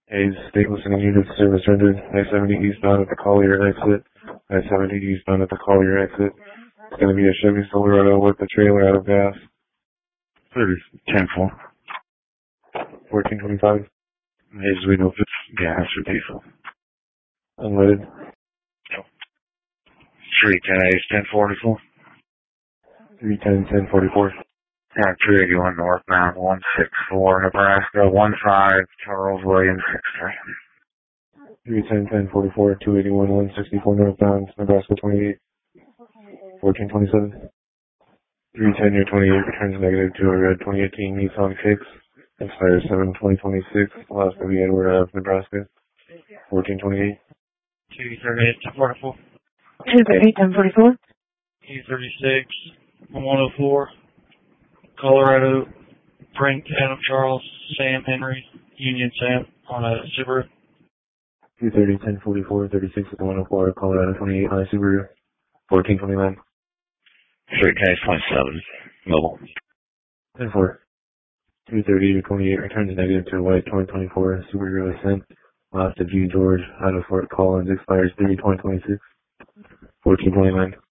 Hayes, state listening unit service rendered. I-70 eastbound at the Collier exit. I-70 eastbound at the Collier exit. It's going to be a Chevy Silverado with the trailer out of gas. 10-4. 1425. Hayes, we know if it's gas or diesel. Unleaded. 310 Hayes, 1044. 310, 1044. 281 northbound, 164 Nebraska, 15 Charles Williams, 63. 310, 1044, 281, 164 northbound, Nebraska 28. 1427. 310 near 28 returns negative to a red 2018 Nissan Kicks. Expires 7/2026. Last to be Edward of Nebraska. 1428. 238, 1044. 238, 1044. 236, 104. Colorado, Frank, Adam Charles, Sam Henry, Union Sam on a Subaru. 230, 1044, 36 with 104, Colorado 28 high Subaru. 1429. 310 27. Mobile. 10-4. 230 to 28 returns negative to a white 2024 Subaru Ascent. Last to G. George out of Fort Collins expires 3/2026. 1429.